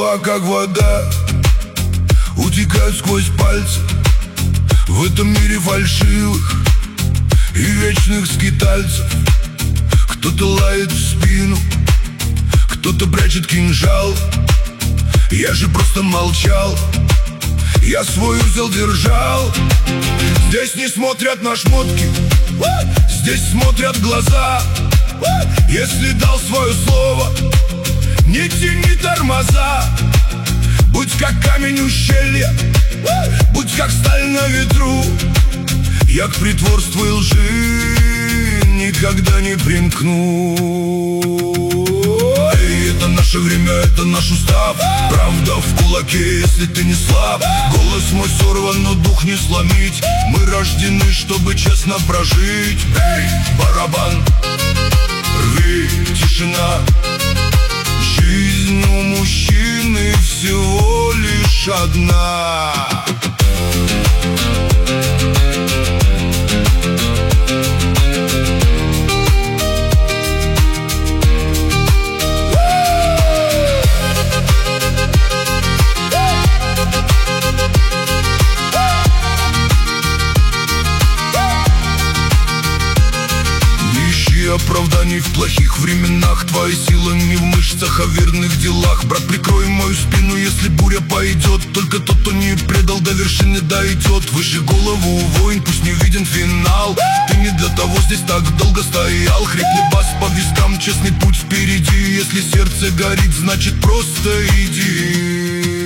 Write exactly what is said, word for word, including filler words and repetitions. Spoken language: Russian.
слова, как вода, утекают сквозь пальцы. В этом мире фальшивых и вечных скитальцев. Кто-то лает в спину, кто-то прячет кинжал. Я же просто молчал, я свой узел держал. Здесь не смотрят на шмотки, здесь смотрят глаза. Если дал свое слово, не тяни тормоза. Будь как камень ущелья, будь как сталь на ветру. Я к притворству и лжи никогда не примкну. Эй, это наше время, это наш устав. Правда в кулаке, если ты не слаб. Голос мой сорван, но дух не сломить. Мы рождены, чтобы честно прожить. Эй, барабан, рви, тишина. Жизнь у мужчины всего лишь одна. Оправданий в плохих временах. Твоя сила не в мышцах, а в верных делах. Брат, прикрой мою спину, если буря пойдет. Только тот, кто не предал, до вершины дойдет. Выше голову, воин, пусть не виден финал. Ты не для того здесь так долго стоял. Хрипни бас по вискам, честный путь впереди. Если сердце горит, значит просто иди.